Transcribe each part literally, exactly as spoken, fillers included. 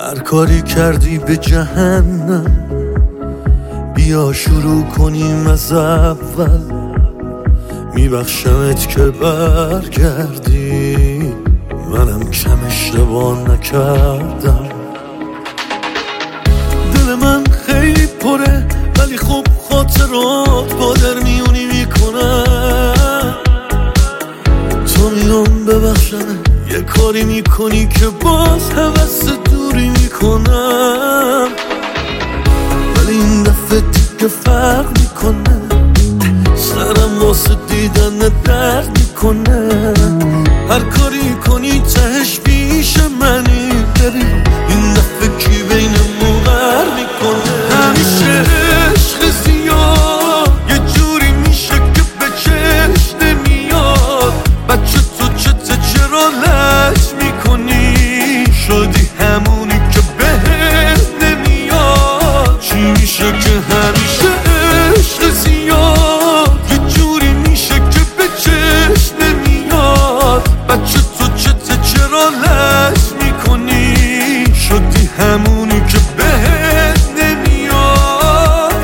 هر کاری کردی به جهنم، بیا شروع کنیم از اول. میبخشمت که برگردی، منم کم اشتباه نکردم. دل من خیلی پره ولی خب خاطرات با در میونی میکنم. تو میام ببخشم یه کاری میکنی که باز حوث دوری میکنم، ولی این دفعه دیگه فرق میکنه. سرم واسه دیدن درد میکنه. هر کاری کنی تهش پیش منی، ببین این دفعه کی بینمون غر میکنه. همیشه عشق زیاد یه جوری میشه که به چشم نمیاد. بچه تو چته چرا لج میکنی؟ شدی همونی که بهت نمیاد. چی میشه که همیشه عشق زیاد یه جوری میشه که به چشم نمیاد. بچه تو چته چرا لج میکنی؟ شدی همونی که بهت نمیاد.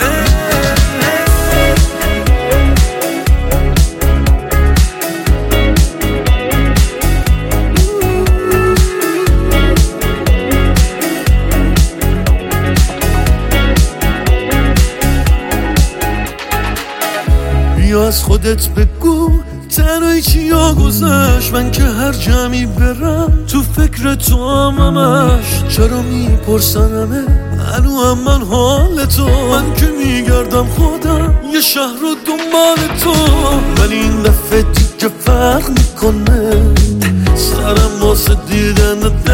بیا از خودت بگو تنهایی چیا گذشت. من که هر جمعی برم تو فکر تو هم همش. چرا میپرسن همه هنو هم من حال تو؟ من که میگردم خودم یه شهر رو دنبال تو، ولی این دفعه دیگه فرق میکنه. سرم واسه دیدن